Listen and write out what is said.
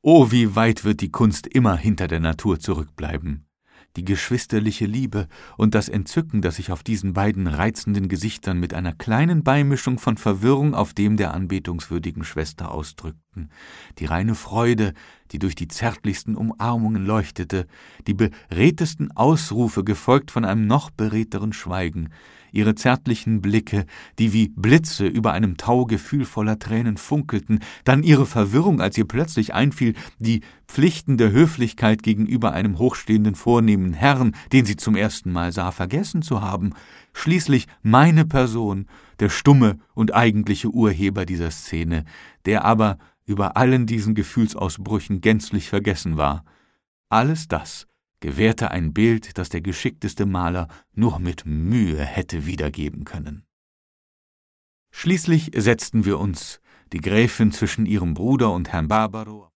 Oh, wie weit wird die Kunst immer hinter der Natur zurückbleiben! Die geschwisterliche Liebe und das Entzücken, das sich auf diesen beiden reizenden Gesichtern mit einer kleinen Beimischung von Verwirrung auf dem der anbetungswürdigen Schwester ausdrückten, die reine Freude, die durch die zärtlichsten Umarmungen leuchtete, die beredtesten Ausrufe gefolgt von einem noch beredteren Schweigen, ihre zärtlichen Blicke, die wie Blitze über einem Tau gefühlvoller Tränen funkelten, dann ihre Verwirrung, als ihr plötzlich einfiel, die Pflichten der Höflichkeit gegenüber einem hochstehenden, vornehmen Herrn, den sie zum ersten Mal sah, vergessen zu haben, schließlich meine Person, der stumme und eigentliche Urheber dieser Szene, der aber über allen diesen Gefühlsausbrüchen gänzlich vergessen war. Alles das gewährte ein Bild, das der geschickteste Maler nur mit Mühe hätte wiedergeben können. Schließlich setzten wir uns, die Gräfin zwischen ihrem Bruder und Herrn Barbaro,